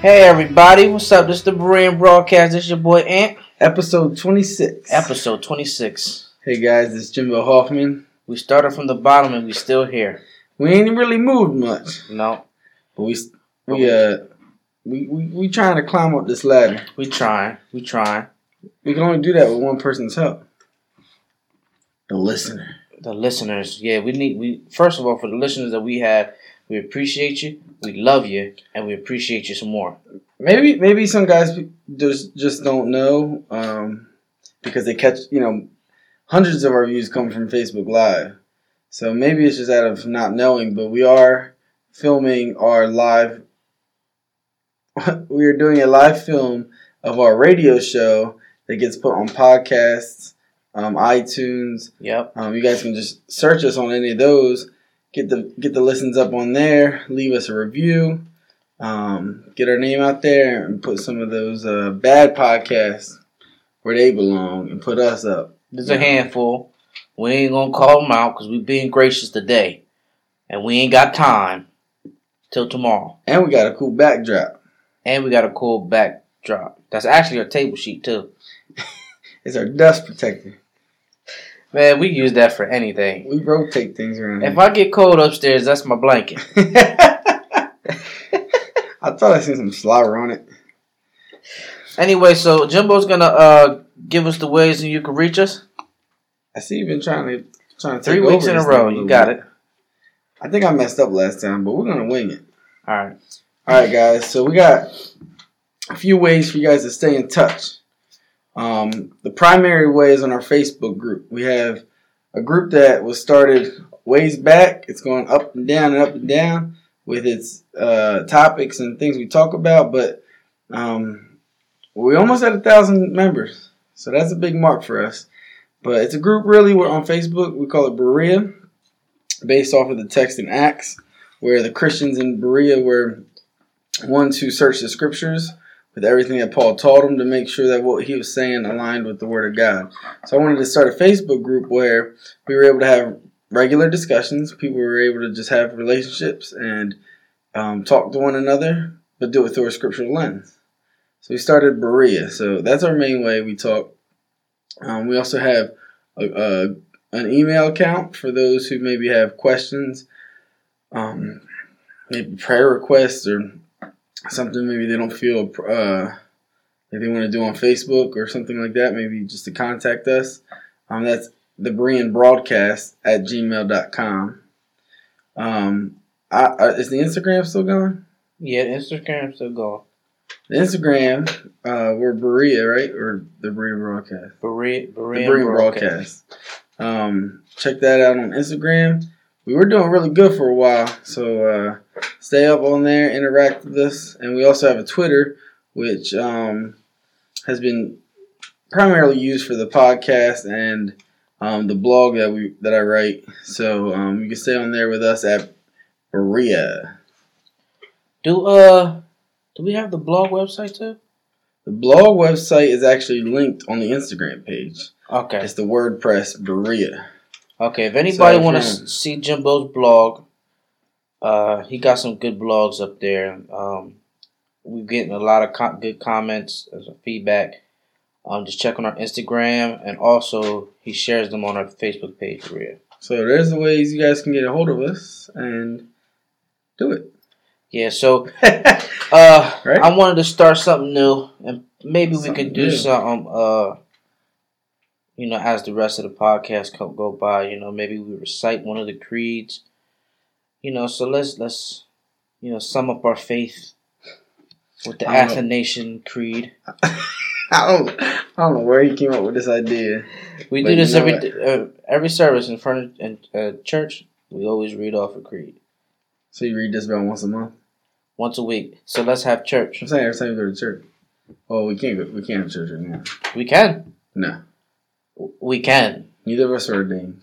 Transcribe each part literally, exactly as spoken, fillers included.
Hey everybody, what's up? This is the Berean Broadcast. This is your boy Ant. Episode twenty-six. Episode twenty-six. Hey guys, this is Jimbo Hoffman. We started from the bottom and we still here. We ain't really moved much. No. But we we uh we, we, we trying to climb up this ladder. We trying. We trying. We can only do that with one person's help. The listener. The listeners. Yeah, we need we first of all, for the listeners that we have, we appreciate you, we love you, and we appreciate you some more. Maybe maybe some guys just just don't know, um, because they catch, you know, hundreds of our views come from Facebook Live. So maybe it's just out of not knowing, but we are filming our live we are doing a live film of our radio show that gets put on podcasts, um, iTunes. Yep. Um, you guys can just search us on any of those. Get the get the listens up on there. Leave us a review. Um, get our name out there and put some of those uh, bad podcasts where they belong and put us up. There's a handful. We ain't gonna call them out because we being gracious today, and we ain't got time till tomorrow. And we got a cool backdrop. And we got a cool backdrop. That's actually our table sheet too. It's our dust protector. Man, we use that for anything. We rotate things around. If I get cold upstairs, that's my blanket. I thought I seen some slobber on it. Anyway, so Jimbo's gonna uh, give us the ways and you can reach us. I see you've been trying to trying to three take weeks over in a this row. thing You got bit. it. I think I messed up last time, but we're gonna wing it. All right. All right, guys. So we got a few ways for you guys to stay in touch. Um, the primary way is on our Facebook group. We have a group that was started ways back. It's going up and down and up and down with its uh, topics and things we talk about. But um, we almost had a thousand members, so that's a big mark for us. But it's a group really. We're on Facebook. We call it Berea, based off of the text in Acts, where the Christians in Berea were ones who searched the scriptures with everything that Paul taught them to make sure that what he was saying aligned with the Word of God. So I wanted to start a Facebook group where we were able to have regular discussions. People were able to just have relationships and um, talk to one another, but do it through a scriptural lens. So we started Berea. So that's our main way we talk. Um, we also have a, a, an email account for those who maybe have questions, um, maybe prayer requests or something maybe they don't feel uh, that they want to do on Facebook or something like that, maybe just to contact us. Um, that's the Berean Broadcast at gmail dot com. Um, I, I, is the Instagram still going? Yeah, Instagram's still going. The Instagram, uh, we're Berea, right? Or the Berean Broadcast? Berea, Berean the Berean Broadcast. Broadcast. Um, check that out on Instagram. We were doing really good for a while, so uh, stay up on there, interact with us. And we also have a Twitter, which um, has been primarily used for the podcast and um, the blog that we that I write. So um, you can stay on there with us at Berea. Do uh do we have the blog website too? The blog website is actually linked on the Instagram page. Okay. It's the WordPress Berea. Okay, if anybody So, want to um, see Jimbo's blog, uh, he got some good blogs up there. Um, we're getting a lot of co- good comments as a feedback. Um, just check on our Instagram, and also he shares them on our Facebook page. Berea. So there's the ways you guys can get a hold of us and do it. Yeah. So, uh, Right? I wanted to start something new, and maybe we Something could do new. something. Uh, You know, as the rest of the podcast co- go by, you know, maybe we recite one of the creeds. You know, so let's let's you know sum up our faith with the I don't know. Athanasian Creed. I don't, I don't know where he came up with this idea. We But do this you know every uh, every service in front of in, uh, church. We always read off a creed So you read this about once a month? once a week. So let's have church. I'm saying every time you go to church. Oh, we can't go. We can't have church right now. We can. No, We can. neither of us are ordained.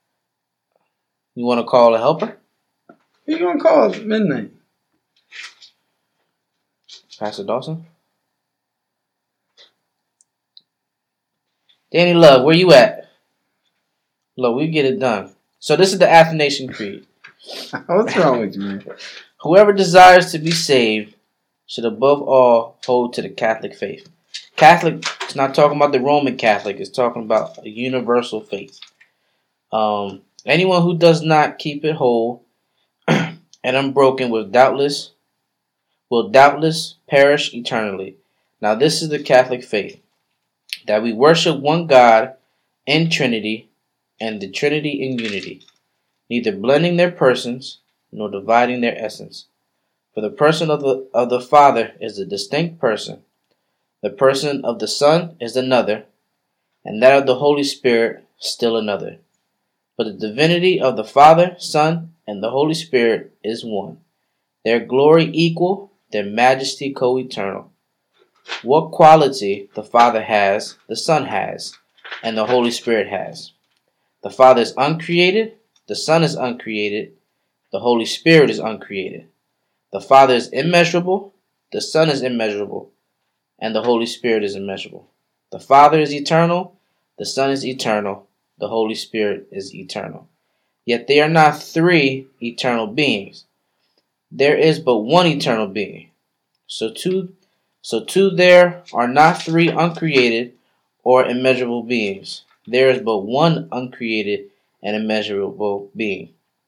You want to call a helper? Who you gonna call at midnight? Pastor Dawson? Danny Love, where you at? Look, we get it done. So this is the Athanasian Creed. What's wrong with you, man? Whoever desires to be saved should above all hold to the Catholic faith. Catholic, it's not talking about the Roman Catholic, it's talking about a universal faith. Um, anyone who does not keep it whole and unbroken will doubtless will doubtless perish eternally. Now this is the Catholic faith, that we worship one God in Trinity, and the Trinity in unity, neither blending their persons nor dividing their essence. For the person of the of the Father is a distinct person, the person of the Son is another, and that of the Holy Spirit still another. But the divinity of the Father, Son, and the Holy Spirit is one, their glory equal, their majesty co-eternal. What quality the Father has, the Son has, and the Holy Spirit has. The Father is uncreated, the Son is uncreated, the Holy Spirit is uncreated. The Father is immeasurable, the Son is immeasurable, and the Holy Spirit is immeasurable. The Father is eternal, the Son is eternal, the Holy Spirit is eternal. Yet they are not three eternal beings. There is but one eternal being. So too, so too there are not three uncreated or immeasurable beings. There is but one uncreated and immeasurable being.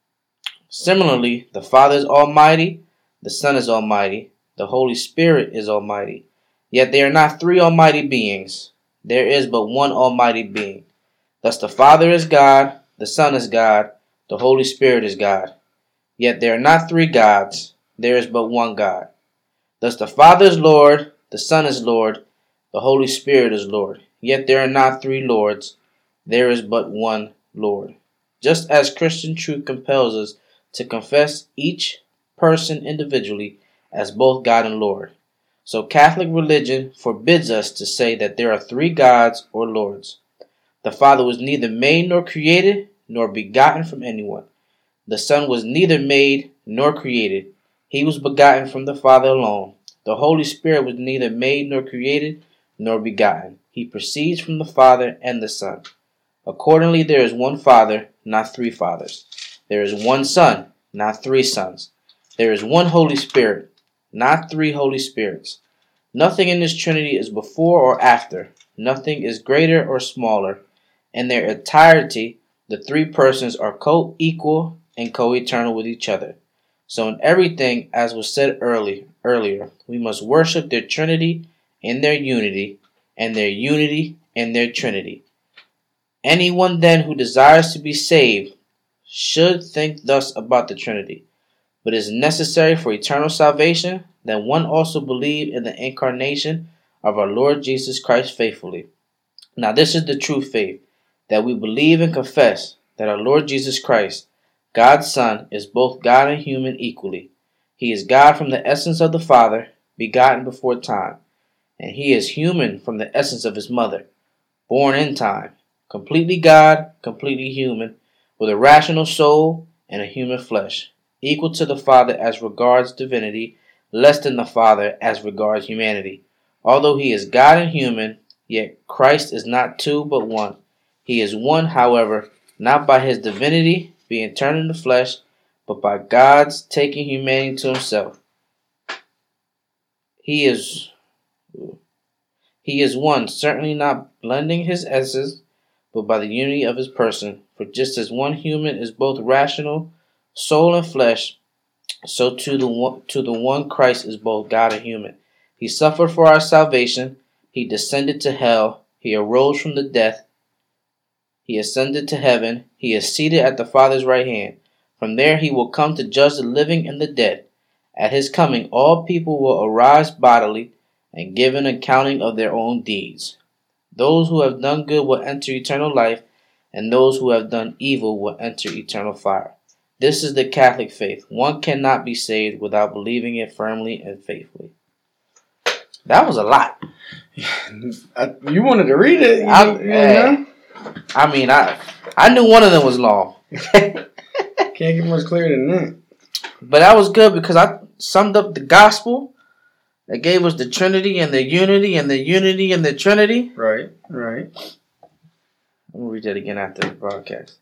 Similarly, the Father is almighty, the Son is almighty, the Holy Spirit is almighty. Yet they are not three almighty beings. There is but one almighty being. Thus the Father is God, the Son is God, the Holy Spirit is God. Yet there are not three gods. There is but one God. Thus the Father is Lord, the Son is Lord, the Holy Spirit is Lord. Yet there are not three Lords. There is but one Lord. Just as Christian truth compels us to confess each person individually as both God and Lord, so Catholic religion forbids us to say that there are three gods or lords. The Father was neither made nor created, nor begotten from anyone. The Son was neither made nor created. He was begotten from the Father alone. The Holy Spirit was neither made nor created, nor begotten. He proceeds from the Father and the Son. Accordingly, there is one Father, not three fathers. There is one Son, not three sons. There is one Holy Spirit, not three Holy Spirits. Nothing in this Trinity is before or after. Nothing is greater or smaller. In their entirety, the three persons are co-equal and co-eternal with each other. So in everything, as was said early, earlier, we must worship their Trinity in their unity, and their unity in their Trinity. Anyone then who desires to be saved should think thus about the Trinity. But it is necessary for eternal salvation that one also believe in the incarnation of our Lord Jesus Christ faithfully. Now this is the true faith, that we believe and confess that our Lord Jesus Christ, God's Son, is both God and human equally. He is God from the essence of the Father, begotten before time, and he is human from the essence of his mother, born in time, completely God, completely human, with a rational soul and a human flesh, equal to the Father as regards divinity, less than the Father as regards humanity. Although he is God and human, yet Christ is not two but one. He is one, however, not by his divinity being turned into flesh, but by God's taking humanity to himself. He is he is one, certainly not blending his essence, but by the unity of his person. For just as one human is both rational, soul and flesh, so to the one, to the one Christ is both God and human. He suffered for our salvation. He descended to hell. He arose from the death. He ascended to heaven. He is seated at the Father's right hand. From there he will come to judge the living and the dead. At his coming, all people will arise bodily and give an accounting of their own deeds. Those who have done good will enter eternal life, and those who have done evil will enter eternal fire. This is the Catholic faith. One cannot be saved without believing it firmly and faithfully. That was a lot. I, you wanted to read it. You I, know, you hey, know? I mean, I I knew one of them was long. Can't get much clearer than that. But that was good because I summed up the gospel. That gave us the Trinity and the unity and the unity and the Trinity. Right, right. I'm going to read that again after the broadcast.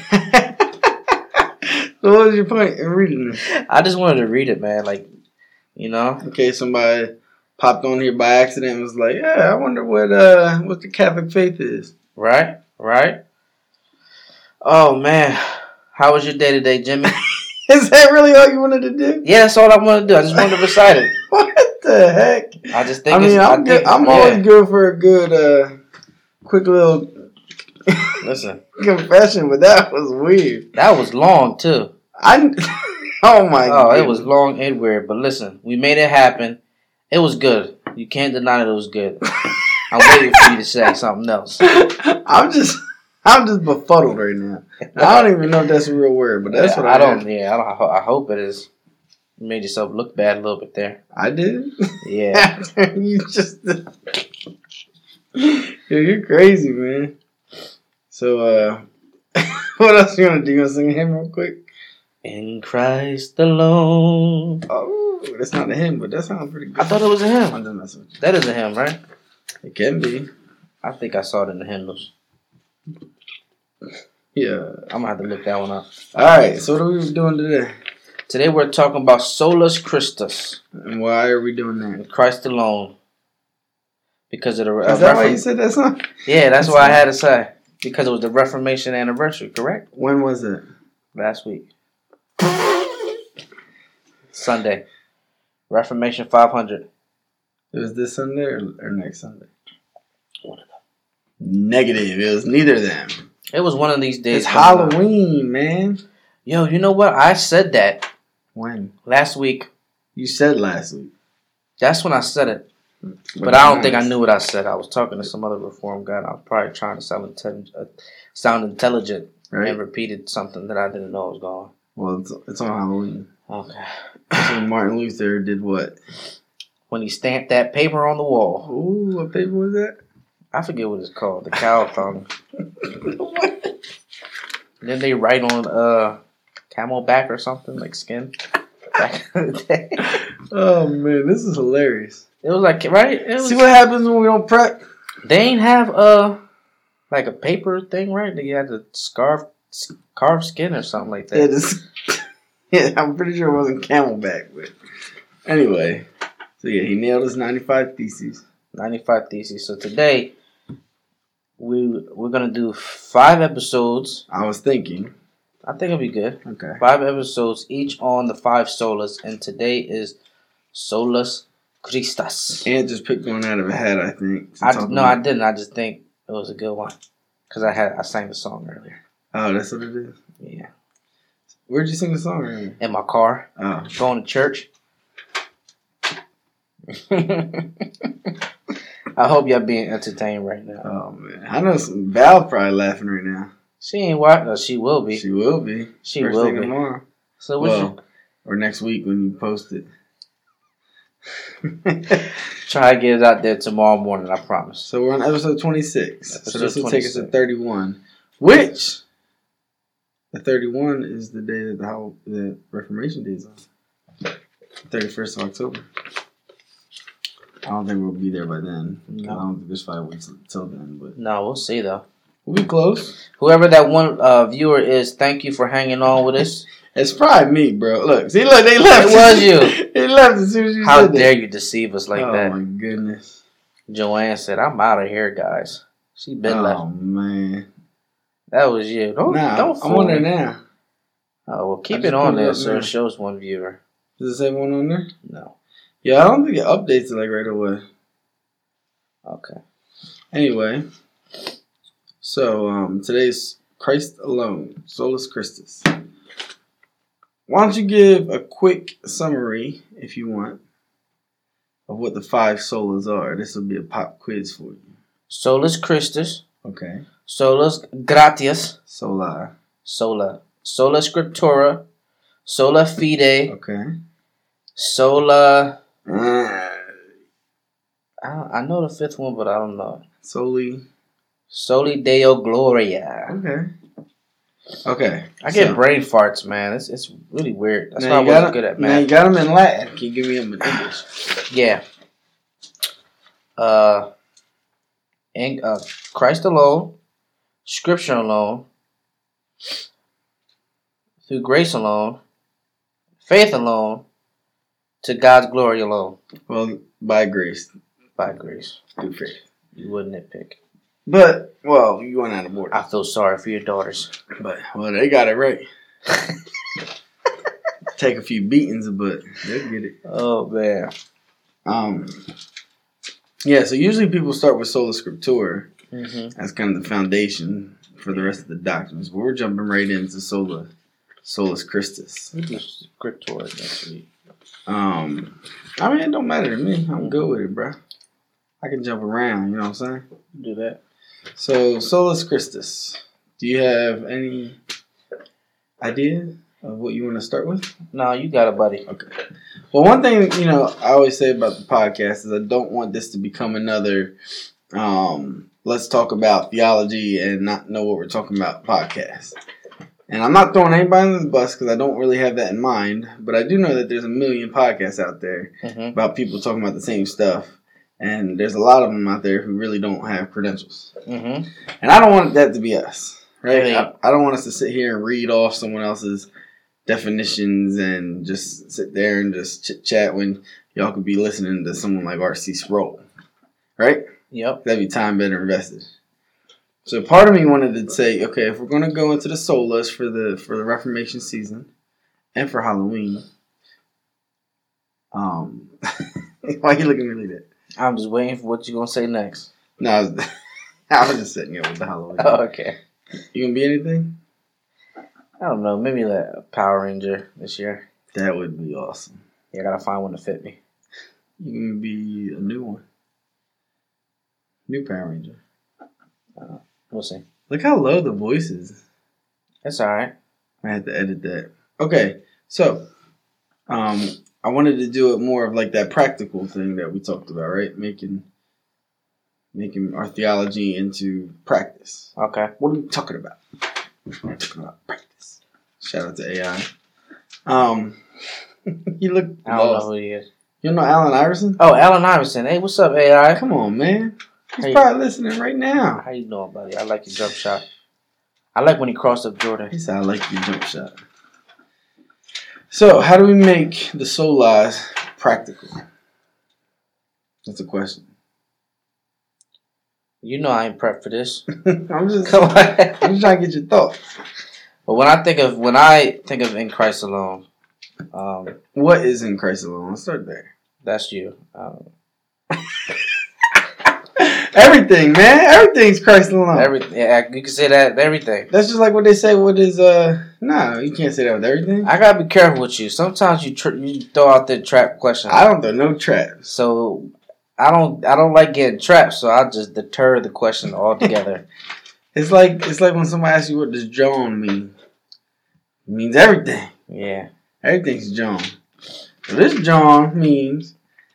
So what was your point in reading this? I just wanted to read it, man. Like, You know? In case somebody popped on here by accident and was like, yeah, I wonder what uh what the Catholic faith is. Right? Right? Oh, man. How was your day today, Jimmy? Is that really all you wanted to do? Yeah, that's all I want to do. I just wanted to recite it. What the heck? I just think I mean, it's... I'm, I good, think, I'm yeah. always good for a good, uh, quick little Listen. confession, but that was weird. That was long, too. I, oh, my God. Oh, goodness. It was long and weird. But listen, we made it happen. It was good. You can't deny that it was good. I'm waiting for you to say something else. I'm just... I'm just befuddled right now. I don't even know if that's a real word, but that's yeah, what I, I don't. heard. Yeah, I don't. I hope it is. You made yourself look bad a little bit there. I did. Yeah. You just. Yeah, you're crazy, man. So, uh, what else you gonna do? You gonna sing a hymn real quick? In Christ alone. Oh, that's not a hymn, but that sounds pretty good. I thought it was a hymn. I'm just messing with you. That is a hymn, right? It can be. I think I saw it in the hymnals. Yeah. I'm gonna have to look that one up. All right. So what are we doing today? Today we're talking about Solus Christus. And why are we doing that? In Christ alone. Because of the. Uh, Is that why Reform- you said that song? Yeah, that's why I had to say. Because it was the Reformation anniversary, correct? When was it? Last week. Sunday. Reformation five hundred. It was this Sunday or, or next Sunday? One of them. Negative. It was neither of them. It was one of these days. It's Halloween, man. Yo, you know what? I said that When? last week. You said last week. That's when I said it. But I don't think I knew what I said. I was talking to some other reform guy. And I was probably trying to sound intelligent, uh, sound intelligent Right. and repeated something that I didn't know was going. Well, it's, it's on Halloween. Okay. So Martin Luther did what? When he stamped that paper on the wall. Ooh, what paper was that? I forget what it's called. The cow tongue. What? Then they write on uh, camelback or something like skin. Back in the day. Oh man, this is hilarious. It was like right. It was, See what happens when we don't prep? They ain't have uh like a paper thing, right? They had to scarf carve skin or something like that. Yeah, this, yeah, I'm pretty sure it wasn't Camelback, but anyway. So yeah, he nailed his ninety-five theses. ninety-five theses. So today we we're gonna do five episodes. I was thinking. I think it'll be good. Okay. Five episodes each on the five solas, and today is Solus Christus. And just picked one out of a hat, I think. to I talk no, about. I didn't. I just think it was a good one because I had I sang the song earlier. Oh, that's what it is. Yeah, Where'd you sing the song earlier? in my car Oh. going to church. I hope y'all being entertained right now. Oh man, I know some Val probably laughing right now. She ain't watching. No, she will be. She will be. She First will thing be. tomorrow. So what Well, or next week when you post it. you try to get it out there tomorrow morning? I promise. So we're on episode twenty-six. Episode so this will take us to twenty-six. thirty-one. Which the thirty-one is the day that the how the Reformation Day is on. thirty-first of October. I don't think we'll be there by then. No. I don't think there's five weeks until then, but No, we'll see though. we'll be close. Whoever that one uh, viewer is, thank you for hanging on with us. It's probably me, bro. Look, see, look, they left. It was you. They left as soon as you How said dare that. you deceive us like oh that? my goodness. Joanne said, "I'm out of here, guys." She been Oh left. man. That was you. Don't Nah, don't I'm fool on there me. now. Oh well, I keep just it on put it there up so now. it shows one viewer. Does it say one on there? No. Yeah, I don't think it updates it like right away. Okay. Anyway, so um, today's Christ alone, Solus Christus. Why don't you give a quick summary, if you want, of what the five solas are? This will be a pop quiz for you. Solus Christus, Okay. solus gratias, Sola. sola, sola scriptura, sola fide, Okay. sola. Uh, I, don't- I know the fifth one, but I don't know. soli. Soli Deo Gloria. Okay. Okay. I get so, brain farts, man. It's it's really weird. That's now why I you wasn't got good at Now you math. got them in Latin. Can you give me them in English? Yeah. Uh, in, uh, Christ alone, Scripture alone, through grace alone, faith alone, To God's glory alone. Well, by grace. By grace. Through faith. You wouldn't nitpick. But, well, you went out of order. I feel sorry for your daughters. But, well, they got it right. Take a few beatings, but they'll get it. Oh, man. Um, yeah, so usually people start with Sola Scriptura. Mm-hmm. That's kind of the foundation for the rest of the doctrines. But we're jumping right into Sola, Solus Christus. We do Scriptura next week. Um, I mean, it don't matter to me. I'm good with it, bro. I can jump around, you know what I'm saying? Do that. So, Solus Christus. Do you have any idea of what you want to start with? No, you got it, buddy. Okay. Well, one thing, you know, I always say about the podcast is I don't want this to become another um, let's talk about theology and not know what we're talking about podcast. And I'm not throwing anybody under the bus because I don't really have that in mind, but I do know that there's a million podcasts out there mm-hmm. about people talking about the same stuff. And there's a lot of them out there who really don't have credentials. Mm-hmm. And I don't want that to be us, right? Really? I, I don't want us to sit here and read off someone else's definitions and just sit there and just chit-chat when y'all could be listening to someone like R C Sproul, right? Yep. That'd be time better invested. So part of me wanted to say, okay, if we're going to go into the solas for the for the Reformation season and for Halloween, um, why are you looking at me like that? I'm just waiting for what you're going to say next. No, I was, I was just setting you up with the Halloween. Oh, okay. You going to be anything? I don't know. Maybe like a Power Ranger this year. That would be awesome. Yeah, I got to find one to fit me. You can be a new one. New Power Ranger. Uh, we'll see. Look how low the voice is. That's all right. I had to edit that. Okay, so um, I wanted to do it more of like that practical thing that we talked about, right? Making making our theology into practice. Okay. What are we talking about? We're talking about practice. Shout out to A I. Um, you look I don't lost. know who he is. You don't know Allen Iverson? Oh, Allen Iverson. Hey, what's up, A I? Come on, man. He's Hey. probably listening right now. How you doing, buddy? I like your jump shot. I like when he crossed up Jordan. He said, I like your jump shot. So, how do we make the solas practical? That's a question. You know I ain't prepped for this. I'm just Come on. I'm just trying to get your thoughts. But when I think of when I think of in Christ alone, um, What is in Christ alone? Let's start there. that's you. Um, Everything, man. Everything's Christ alone. everything. Yeah, you can say that. Everything. That's just like what they say. What is uh? No, you can't say that with everything. I gotta be careful with you. Sometimes you tr- you throw out the trap question. I don't throw no traps. So I don't I don't like getting trapped. So I just deter the question altogether. It's like it's like when somebody asks you what does John mean. It means everything. Yeah. Everything's John. So this John means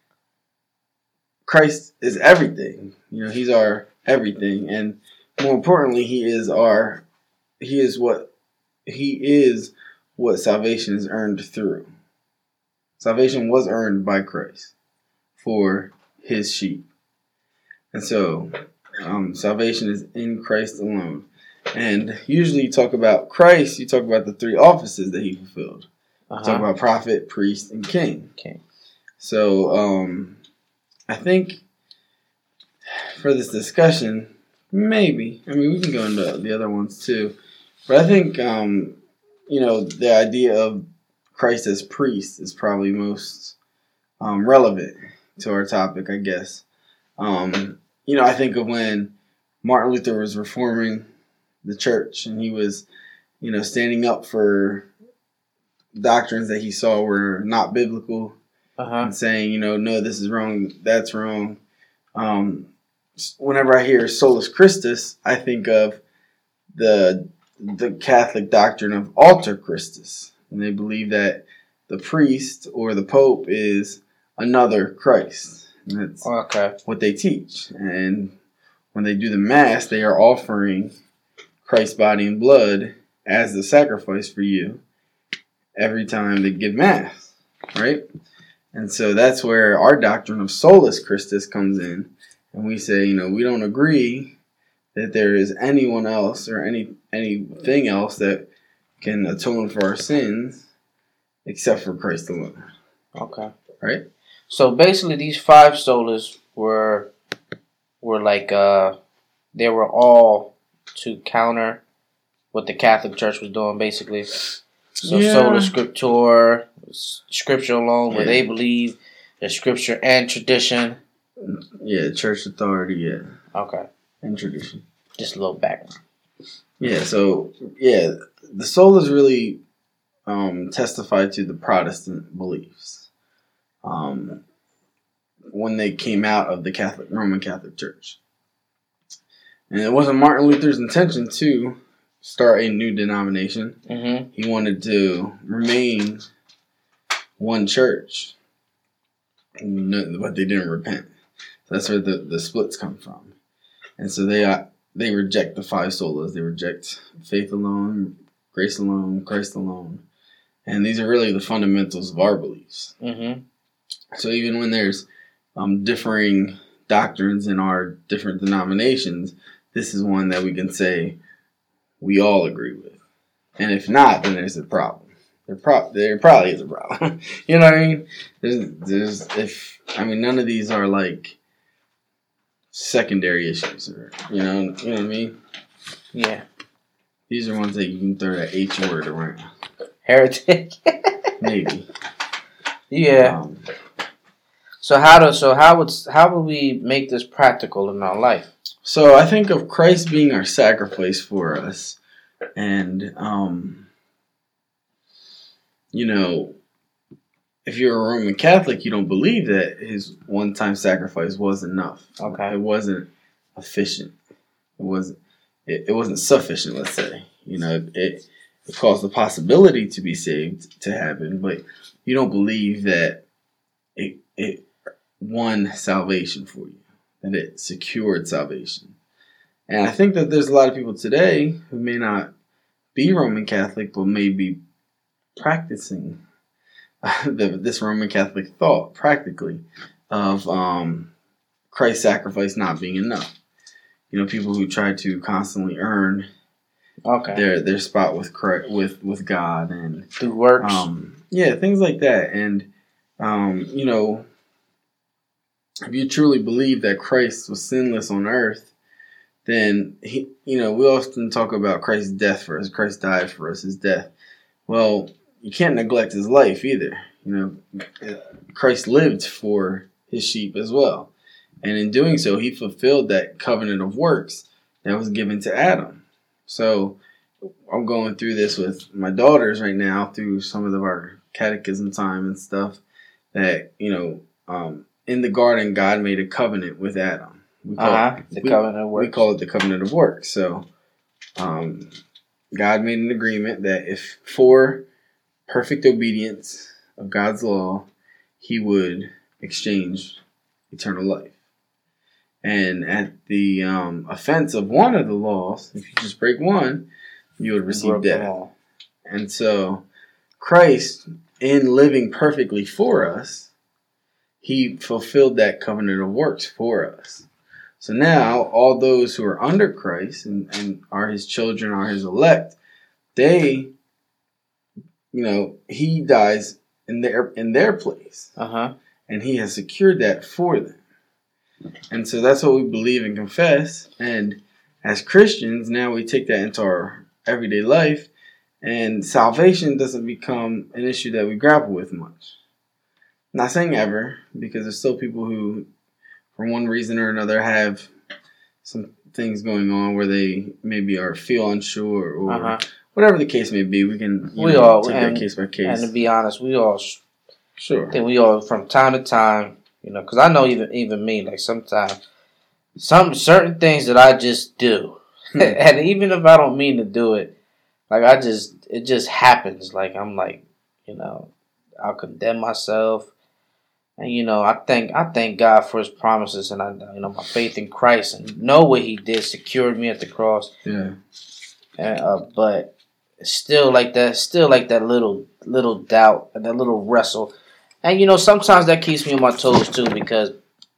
Christ is everything. You know, he's our everything, and more importantly, he is our. He is what. He is what salvation is earned through. Salvation was earned by Christ for his sheep, and so um, salvation is in Christ alone. And usually, you talk about Christ, you talk about the three offices that he fulfilled. Uh-huh. Talk about prophet, priest, and king. Okay. So, um, I think for this discussion, maybe. I mean, we can go into the other ones too. But I think, um, you know, the idea of Christ as priest is probably most um, relevant to our topic, I guess. Um, you know, I think of when Martin Luther was reforming the church and he was, you know, standing up for doctrines that he saw were not biblical. Uh-huh. And saying, you know, no, this is wrong, that's wrong. Um, whenever I hear Solus Christus, I think of the the Catholic doctrine of Alter Christus. And they believe that the priest or the Pope is another Christ. And that's Okay. what they teach. And when they do the Mass, they are offering Christ's body and blood as the sacrifice for you every time they give Mass, right? And so that's where our doctrine of Solus Christus comes in. And we say, you know, we don't agree that there is anyone else or any anything else that can atone for our sins except for Christ alone. Okay. right? So basically, these five solas were were like uh, they were all to counter what the Catholic Church was doing, basically. So Yeah. sola scriptura, scripture alone, where Yeah. they believe the scripture and tradition. Yeah, church authority, yeah. Okay. And tradition. Just a little background. Yeah, so, yeah, the solas really um, testify to the Protestant beliefs um, when they came out of the Catholic Roman Catholic Church. And it wasn't Martin Luther's intention to start a new denomination. Mm-hmm. He wanted to remain one church, but they didn't repent. So that's where the, the splits come from. And so they uh, they reject the five solas. They reject faith alone, grace alone, Christ alone. And these are really the fundamentals of our beliefs. Mm-hmm. So even when there's um, differing doctrines in our different denominations, this is one that we can say we all agree with. And if not, then there's a problem. There, pro- there probably is a problem. You know what I mean? There's, there's, if I mean, none of these are like secondary issues, or you know, you know what I mean? Yeah. These are ones that you can throw that H word around. Heretic. Maybe. Yeah. Um, so how do so how would how would we make this practical in our life? So I think of Christ being our sacrifice for us, and um, you know, if you're a Roman Catholic, you don't believe that his one-time sacrifice was enough. Okay. It wasn't efficient. It wasn't. It, it wasn't sufficient. Let's say. You know, it it caused the possibility to be saved to happen, but you don't believe that it it won salvation for you, that it secured salvation. And I think that there's a lot of people today who may not be Roman Catholic, but may be practicing the, this Roman Catholic thought practically of um, Christ's sacrifice not being enough. You know, people who try to constantly earn okay. their their spot with Christ, with with God and through works. Um, yeah, things like that. And um, you know, if you truly believe that Christ was sinless on earth, then he, you know, we often talk about Christ's death for us. Christ died for us, his death. Well, you can't neglect his life either. You know, Christ lived for his sheep as well. And in doing so, he fulfilled that covenant of works that was given to Adam. So I'm going through this with my daughters right now through some of our catechism time and stuff that, you know, um, in the garden, God made a covenant with Adam. We call uh-huh. it, the we, covenant of works. We call it the covenant of works. So um, God made an agreement that if for perfect obedience of God's law, he would exchange eternal life. And at the um, offense of one of the laws, if you just break one, you would receive death. And so Christ, in living perfectly for us, he fulfilled that covenant of works for us. So now all those who are under Christ and, and are his children, are his elect, they, you know, he dies in their in their place. Uh-huh. And he has secured that for them. And so that's what we believe and confess. And as Christians, now we take that into our everyday life. And salvation doesn't become an issue that we grapple with much. Not saying ever, because there's still people who, for one reason or another, have some things going on where they maybe are feel unsure or uh-huh. whatever the case may be. We can you we know, all, take and, that case by case. And to be honest, we all sure. I think we all from time to time. You know, because I know even even me, like sometimes, some certain things that I just do, and even if I don't mean to do it, like I just, it just happens. Like I'm like, you know, I'll condemn myself, and you know, I thank I thank God for His promises, and I, you know, my faith in Christ, and know what He did, secured me at the cross. Yeah. And uh, but still like that, still like that little little doubt and that little wrestle. And, you know, sometimes that keeps me on my toes, too, because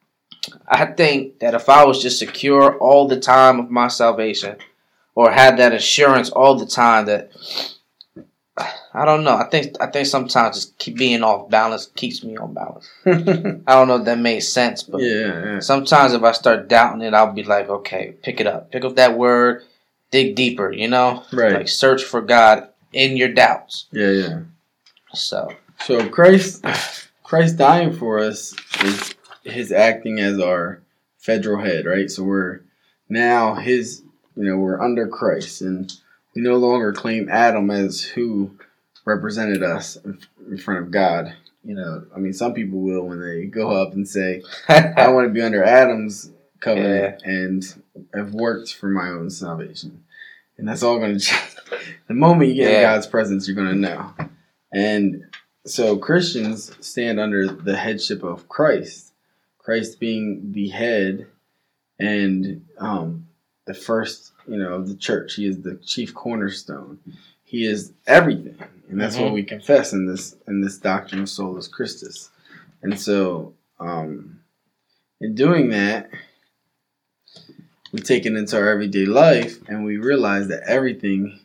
I think that if I was just secure all the time of my salvation or had that assurance all the time that I don't know. I think I think sometimes just keep being off balance keeps me on balance. I don't know if that makes sense, but yeah, yeah. sometimes if I start doubting it, I'll be like, okay, pick it up, pick up that word, dig deeper. You know, right? Like search for God in your doubts. Yeah, yeah. So, so Christ, Christ dying for us is His acting as our federal head, right? So we're now His, you know, we're under Christ, and we no longer claim Adam as who represented us in front of God. You know, I mean, some people will when they go up and say, I want to be under Adam's covenant yeah. and have worked for my own salvation. And that's all going to change. The moment you get yeah. in God's presence, you're going to know. And so Christians stand under the headship of Christ, Christ being the head and um, the first, you know, of the church. He is the chief cornerstone. He is everything. And that's mm-hmm. what we confess in this in this doctrine of Solus Christus. And so um, in doing that, we take it into our everyday life and we realize that everything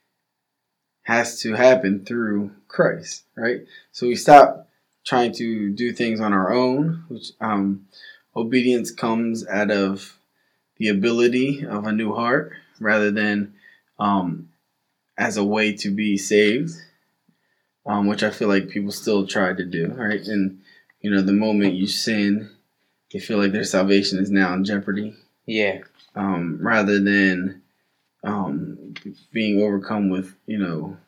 has to happen through Christ, right? So we stop trying to do things on our own, which um, obedience comes out of the ability of a new heart rather than um, as a way to be saved. Um, which I feel like people still try to do, right? And, you know, the moment you sin, you feel like their salvation is now in jeopardy. Yeah. Um, rather than um, being overcome with, you know,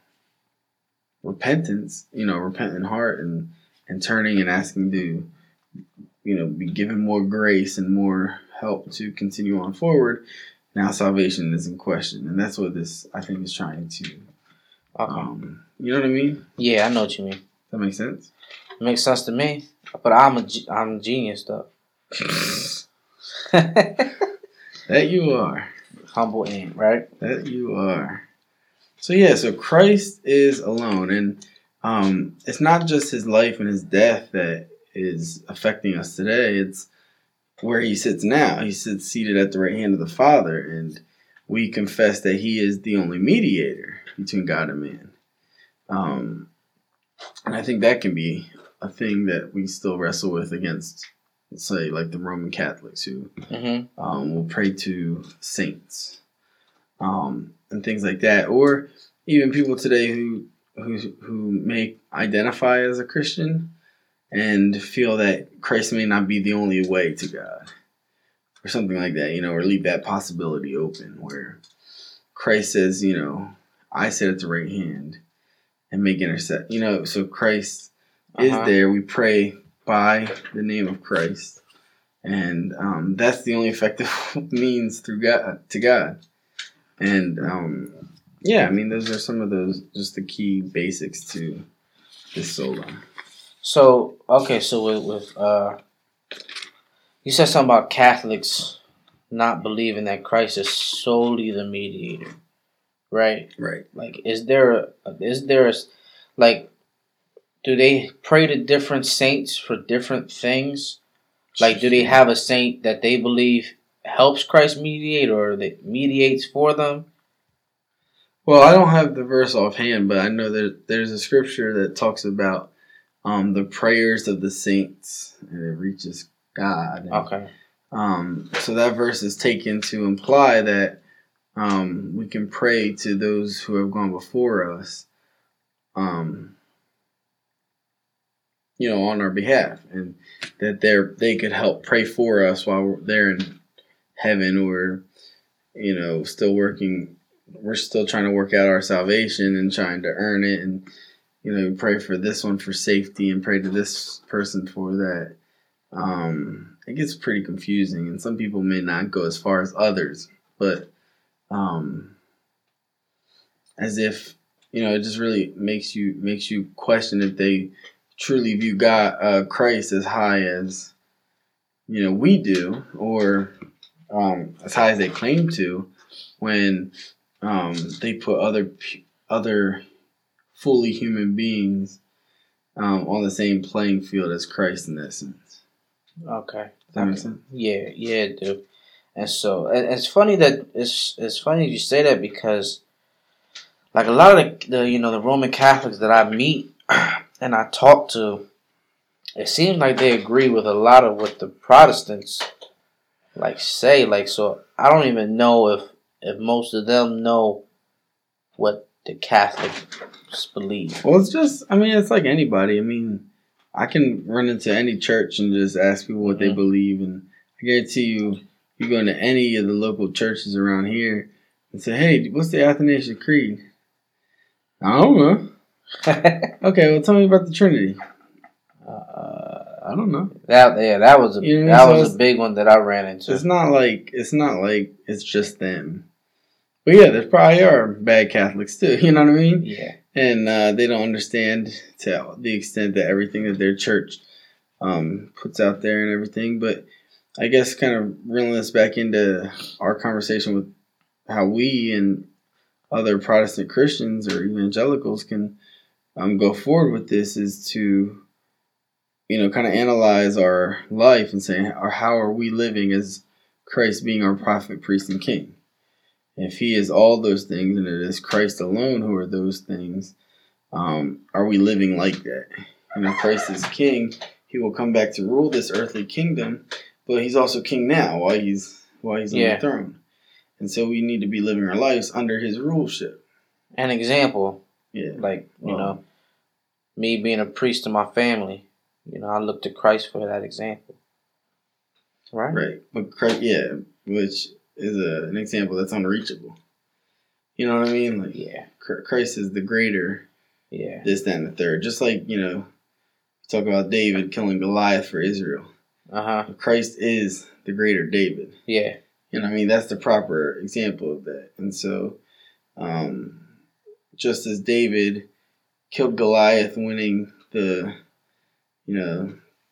repentance, you know, repentant heart and, and turning and asking to, you know, be given more grace and more help to continue on forward. Now salvation is in question. And that's what this, I think, is trying to Okay. Um, you know what I mean? Yeah, I know what you mean. That makes sense? It makes sense to me. But I'm a, I'm a genius, though. That you are. Humble ain't, right? That you are. So, yeah, so Christ is alone. And um, it's not just His life and His death that is affecting us today. It's where He sits now. He sits seated at the right hand of the Father. And we confess that He is the only mediator between God and man. Um, and I think that can be a thing that we still wrestle with against, let's say, like the Roman Catholics who mm-hmm. um, will pray to saints um, and things like that. Or even people today who, who, who may identify as a Christian and feel that Christ may not be the only way to God. Or something like that, you know, or leave that possibility open where Christ says, you know, I sit at the right hand and make intercession. You know, so Christ uh-huh. is there. We pray by the name of Christ. And um, that's the only effective means through God to God. And um, yeah, I mean, those are some of those, just the key basics to this sola. So, okay, so with, with uh, you said something about Catholics not believing that Christ is solely the mediator. Right, right. Like, is there a, is there a, like, do they pray to different saints for different things? Like, do they have a saint that they believe helps Christ mediate or that mediates for them? Well, I don't have the verse offhand, but I know that there's a scripture that talks about um, the prayers of the saints and it reaches God. And, okay. Um, so that verse is taken to imply that Um, we can pray to those who have gone before us, um, you know, on our behalf, and that they're they could help pray for us while we're there in heaven, or you know, still working. We're still trying to work out our salvation and trying to earn it, and you know, pray for this one for safety and pray to this person for that. Um, it gets pretty confusing, and some people may not go as far as others, but. Um, as if, you know, it just really makes you makes you question if they truly view God, uh, Christ as high as, you know, we do, or um, as high as they claim to, when um, they put other other fully human beings um, on the same playing field as Christ in essence. Okay. Does that okay. make sense? Yeah, yeah, it do. And so, and it's funny that it's it's funny you say that because, like a lot of the, the you know the Roman Catholics that I meet and I talk to, it seems like they agree with a lot of what the Protestants like say. Like, so I don't even know if if most of them know what the Catholics believe. Well, it's just, I mean, it's like anybody. I mean, I can run into any church and just ask people what mm-hmm. they believe, and I guarantee you, you go into any of the local churches around here and say, "Hey, what's the Athanasian Creed?" I don't know. Okay, well, tell me about the Trinity. Uh, I don't know. That yeah, that was a you know, that so was a big one that I ran into. It's not like it's not like it's just them. But yeah, there probably are bad Catholics too. You know what I mean? Yeah. And uh, they don't understand to the extent that everything that their church um, puts out there and everything. But I guess kind of reeling us back into our conversation with how we and other Protestant Christians or evangelicals can um, go forward with this is to, you know, kind of analyze our life and say, or how are we living as Christ being our prophet, priest, and king? If he is all those things and it is Christ alone who are those things, um, are we living like that? You know, Christ is king. He will come back to rule this earthly kingdom, but he's also king now while he's while he's on yeah. the throne. And so we need to be living our lives under his ruleship. An example, yeah, like, you well, know, me being a priest to my family, you know, I look to Christ for that example. Right? Right. But Christ, yeah, which is a, an example that's unreachable. You know what I mean? Like, yeah. Christ is the greater, yeah, this, that, and the third. Just like, you know, talk about David killing Goliath for Israel. Uh-huh. Christ is the greater David. Yeah. You know what I mean? That's the proper example of that. And so, um, just as David killed Goliath, winning the, you know,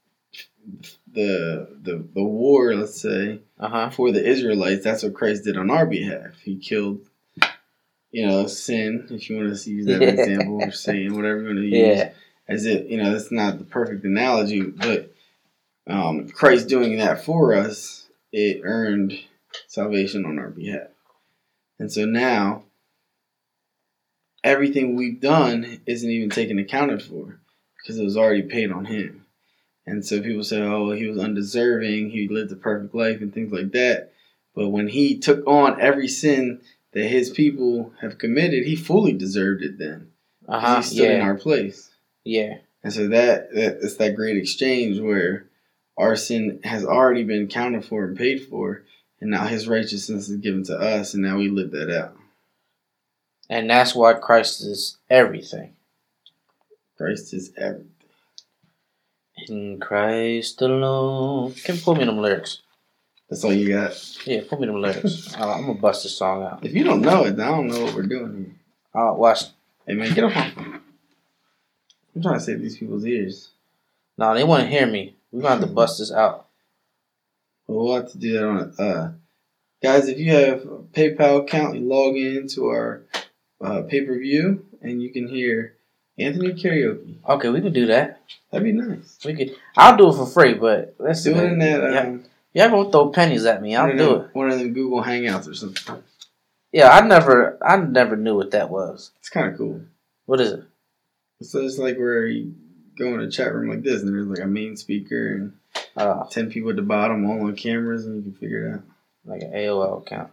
the the the war, let's say, uh-huh. for the Israelites, that's what Christ did on our behalf. He killed, you know, sin, if you want to use that yeah. example, or Satan, whatever you want to use. Yeah. As it, you know, that's not the perfect analogy, but um, Christ doing that for us, it earned salvation on our behalf. And so now, everything we've done isn't even taken accounted for because it was already paid on him. And so people say, oh, he was undeserving, he lived a perfect life and things like that. But when he took on every sin that his people have committed, he fully deserved it then. Uh-huh. He stood yeah. in our place. Yeah. And so that, that it's that great exchange where our sin has already been accounted for and paid for, and now his righteousness is given to us, and now we live that out. And that's why Christ is everything. Christ is everything. In Christ alone. Can you pull me them lyrics? That's all you got? Yeah, pull me them lyrics. I'm going to bust this song out. If you don't know it, then I don't know what we're doing here. Uh, watch. Hey, man, get off my phone. I'm trying to save these people's ears. No, they want to hear me. We're going to have to bust this out. Well, we'll have to do that on it. Uh, guys, if you have a PayPal account, you log in to our uh, pay-per-view, and you can hear Anthony karaoke. Okay, we can do that. That'd be nice. We could. I'll do it for free, but let's do it in that. Um, yeah, y'all gonna throw pennies at me? I'll do them, it. One of them Google Hangouts or something. Yeah, I never, I never knew what that was. It's kind of cool. What is it? So it's like where you go in a chat room like this, and there's like a main speaker and uh, ten people at the bottom, all on cameras, and you can figure it out. Like an A O L account.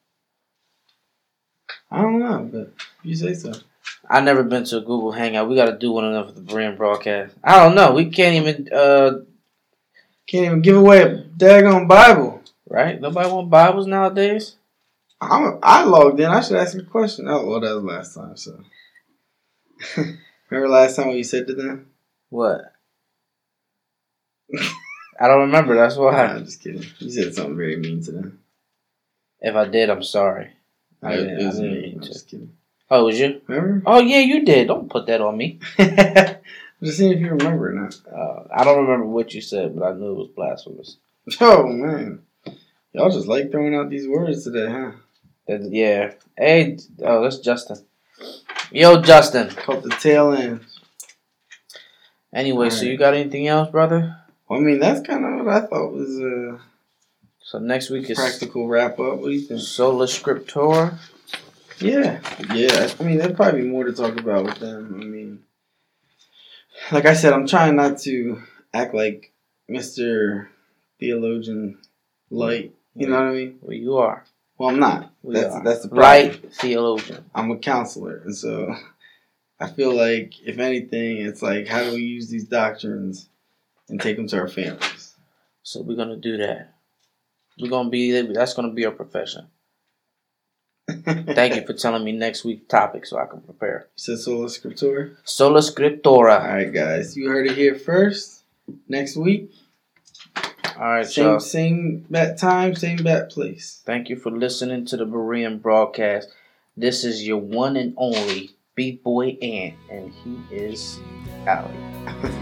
I don't know, but you say so. I've never been to a Google Hangout. We got to do one of them for the brand broadcast. I don't know. We can't even uh, can't even give away a daggone Bible. Right? Nobody want Bibles nowadays. I'm, I logged in. I should ask you a question. Oh, well, that was last time. So, remember last time what you said to them? What? I don't remember. That's why. Nah, I'm just kidding. You said something very mean to them. If I did, I'm sorry. I, I it was I me. I'm just kidding. Oh, was you? Remember? Oh, yeah, you did. Don't put that on me. I'm just seeing if you remember or not. Uh, I don't remember what you said, but I knew it was blasphemous. Oh, man. Y'all just like throwing out these words today, huh? That, yeah. Hey, oh, that's Justin. Yo, Justin. Caught the tail end. Anyway, right. So you got anything else, brother? Well, I mean, that's kind of what I thought was uh, so next week is practical wrap up. What do you think? Sola Scriptura. Yeah, yeah. I mean, there'd probably be more to talk about with them. I mean, like I said, I'm trying not to act like Mister Theologian Light. You know what I mean? Well, you are. Well, I'm not. We That's are. that's the problem. Light theologian. I'm a counselor, and so I feel like if anything, it's like how do we use these doctrines and take them to our families? So we're gonna do that. We're gonna be. That's gonna be our profession. Thank you for telling me next week's topic so I can prepare. You said Sola Scriptura? Sola Scriptura. All right, guys. You heard it here first. Next week. All right, same, y'all. Same bat time, same bat place. Thank you for listening to the Berean broadcast. This is your one and only B-Boy Ant, and he is out.